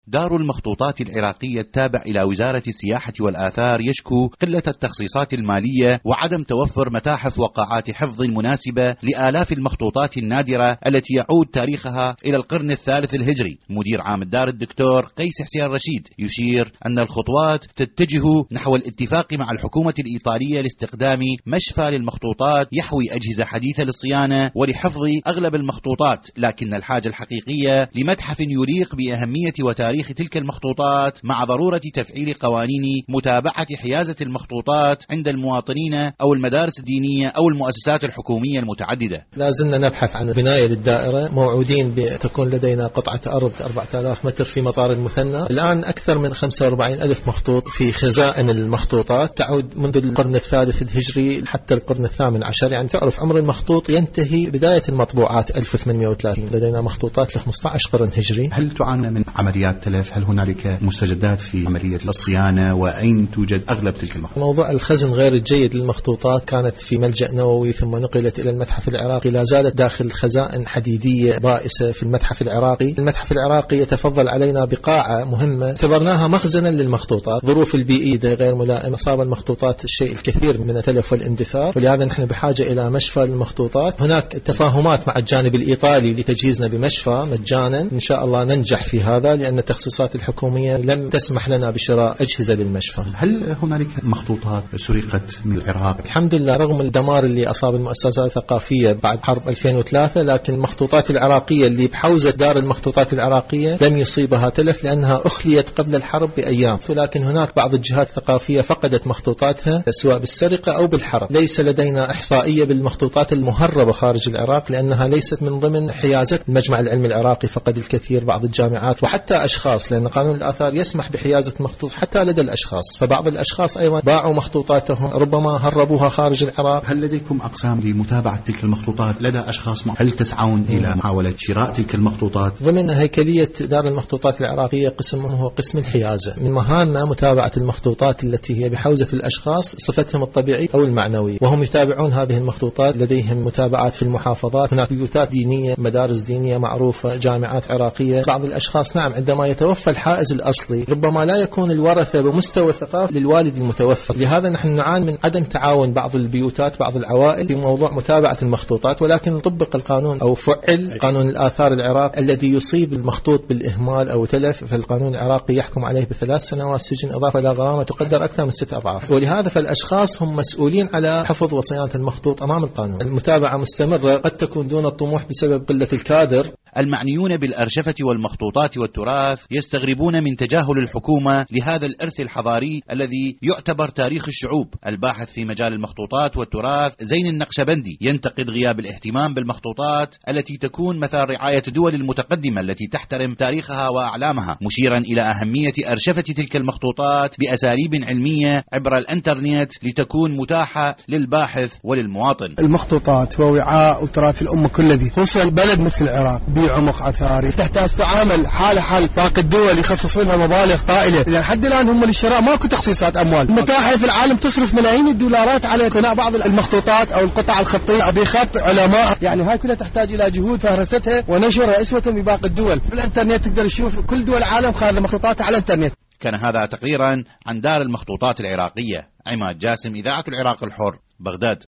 دار المخطوطات العراقية التابع إلى وزارة السياحة والآثار يشكو قلة التخصيصات المالية وعدم توفر متاحف وقاعات حفظ مناسبة لآلاف المخطوطات النادرة التي يعود تاريخها إلى القرن الثالث الهجري. مدير عام الدار الدكتور قيس حسين رشيد يشير أن الخطوات تتجه نحو الاتفاق مع الحكومة الإيطالية لاستخدام مشفى للمخطوطات يحوي أجهزة حديثة للصيانة ولحفظ أغلب المخطوطات، لكن الحاجة الحقيقية لمتحف يليق بأهمية وتاريخ تلك المخطوطات مع ضرورة تفعيل قوانين متابعة حيازة المخطوطات عند المواطنين أو المدارس الدينية أو المؤسسات الحكومية المتعددة. لازلنا نبحث عن بناية للدائرة، موعودين بتكون لدينا قطعة أرض 4000 متر في مطار المثنى. الآن أكثر من 45,000 مخطوط في خزائن المخطوطات تعود منذ القرن الثالث الهجري حتى القرن الثامن عشر. يعني تعرف عمر المخطوط ينتهي بداية المطبوعات 1830. لدينا مخطوطات ل 15 قرن هجري. هل تعانى من عمليات تلف؟ هل هنالك مستجدات في عملية الصيانة؟ وأين توجد أغلب تلك المخطوطات؟ موضوع الخزن غير الجيد للمخطوطات كانت في ملجأ نووي ثم نقلت إلى المتحف العراقي، لا زالت داخل خزائن حديدية بائسة في المتحف العراقي. المتحف العراقي يتفضل علينا بقاعة مهمة اعتبرناها مخزنا للمخطوطات. ظروف البيئية غير ملائمة أصاب المخطوطات الشيء الكثير من التلف والاندثار، ولهذا نحن بحاجة إلى مشفى للمخطوطات. هناك تفاهمات مع الجانب الإيطالي لتجهيزنا بمشفى مجانا، إن شاء الله ننجح في هذا لأن التخصيصات الحكومية لم تسمح لنا بشراء أجهزة للمشفى. هل هنالك مخطوطات سرقت من العراق؟ الحمد لله رغم الدمار اللي أصاب المؤسسات الثقافية بعد حرب 2003، لكن المخطوطات العراقية اللي بحوزة دار المخطوطات العراقية لم يصيبها تلف لأنها أخليت قبل الحرب بأيام. ولكن هناك بعض الجهات الثقافية فقدت مخطوطاتها سواء بالسرقة أو بالحرب. ليس لدينا إحصائية بالمخطوطات المهربة خارج العراق لأنها ليست من ضمن حيازة المجمع العلمي العراقي. فقد الكثير بعض الجامعات وحتى أشخاص، لأن قانون الآثار يسمح بحيازة مخطوط حتى لدى الأشخاص، فبعض الأشخاص أيضا باعوا مخطوطاتهم ربما هربوها خارج العراق. هل لديكم أقسام لمتابعة تلك المخطوطات لدى أشخاص؟ هل تسعون إلى محاولة شراء تلك المخطوطات؟ ضمن هيكلية دار المخطوطات العراقية قسم هو قسم الحيازة. من مهامنا متابعة المخطوطات التي هي بحوزة الأشخاص صفتهم الطبيعية أو المعنوية، وهم يتابعون هذه المخطوطات. لديهم متابعات في المحافظات، هناك بيوتات دينية، مدارس دينية معروفة، جامعات عراقية. بعض الأشخاص نعم عندما يتوفى الحائز الأصلي ربما لا يكون الورثة بمستوى ثقافي للوالد المتوفى. لهذا نحن نعاني من عدم تعاون بعض البيوتات بعض العوائل في موضوع متابعة المخطوطات، ولكن طبق القانون أو فعل قانون الآثار العراقي الذي يصيب المخطوط بالإهمال أو تلف، فالقانون العراقي يحكم عليه ب3 سنوات سجن إضافة إلى غرامة تقدر أكثر من 6 أضعاف. ولهذا فالأشخاص هم مسؤولين على حفظ وصيانة المخطوط أمام القانون. المتابعة مستمرة، قد تكون دون الطموح بسبب قلة الكادر. المعنيون بالأرشفة والمخطوطات والتراث يستغربون من تجاهل الحكومة لهذا الإرث الحضاري الذي يعتبر تاريخ الشعوب. الباحث في مجال المخطوطات والتراث زين النقشبندي ينتقد غياب الاهتمام بالمخطوطات التي تكون مثال رعاية الدول المتقدمة التي تحترم تاريخها وأعلامها، مشيرا إلى أهمية أرشفة تلك المخطوطات بأساليب علمية عبر الإنترنت لتكون متاحة للباحث وللمواطن. المخطوطات ووعاء وتراث الأمة كلها، خصوصا بلد مثل العراق بعمق أثاري تحتاج تعامل حال باقي الدول يخصصونها مبالغ طائلة. لحد الآن هم للشراء ماكو تخصيصات أموال. متاحف العالم تصرف ملايين الدولارات على قناع بعض المخطوطات أو القطع الخطية بخط علماء. يعني هاي كلها تحتاج إلى جهود فهرستها ونشرها أسوة بباقي الدول. بالإنترنت تقدر تشوف كل دول العالم خاذة مخطوطاتها على الإنترنت. كان هذا تقريرا عن دار المخطوطات العراقية. عماد جاسم، إذاعة العراق الحر، بغداد.